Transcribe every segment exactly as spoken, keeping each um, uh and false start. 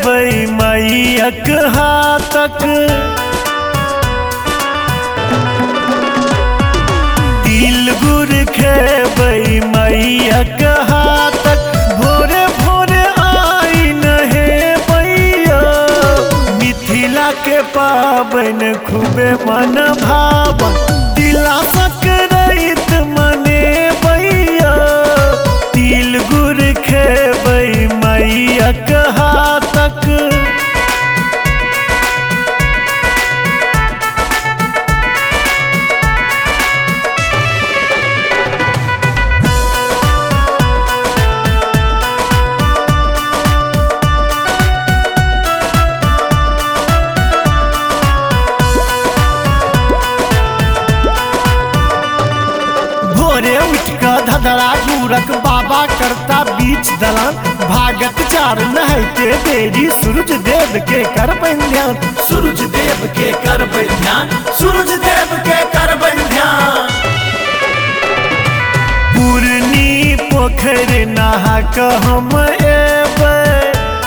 खेबै मैयक हाथक तिल गुड़ खेबै मैयक हाथक भोरे भोरे आई नहे बैया मिथिला के पाबन खूबे मन भावन तिला सकराइत मने बैया तिल गुड़ खेबै मैयक हाथक भोरे उठ के धधरा गुरक बाबा करता बीच दलान भागत चार नहाते देरी सूरज देव के करबै ध्यान सूरज देव के करबै ध्यान सूरज देव के करबै ध्यान पूर्णी पोखर नहा के हम एबै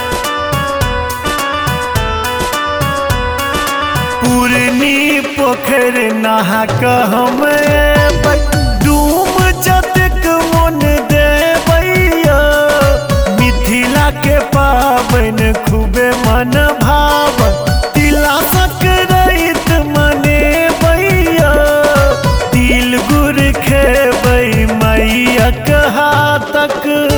पूर्णी पोखर नहा के हम एबै डूम जतक मन देवैया मिथिला के पाबन खूबे मन भावन तिला सकराइत मने बैया तिल गुड़ खेबै मैयक हाथक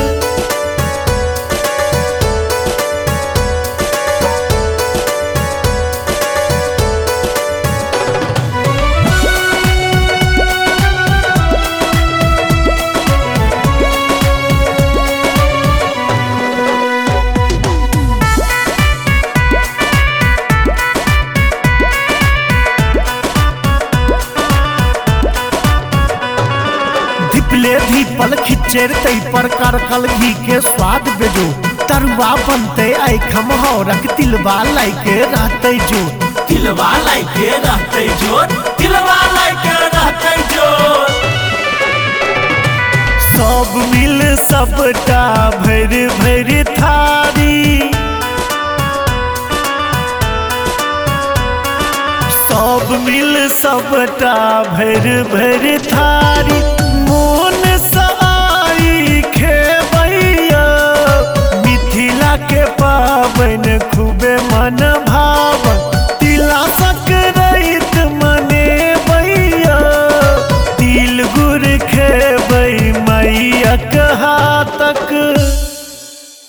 धिपले धीपल खिचेर तई पर करकल घी के स्वाद बेजो तरुआ बनते आई खमहौरक तिलवा लाइके रहते जो तिलवा लाइके रहते जोर तिलवा लाइके रहते जोर सब मिल सबटा भर भर थारी सब मिल सबटा भर भर थारी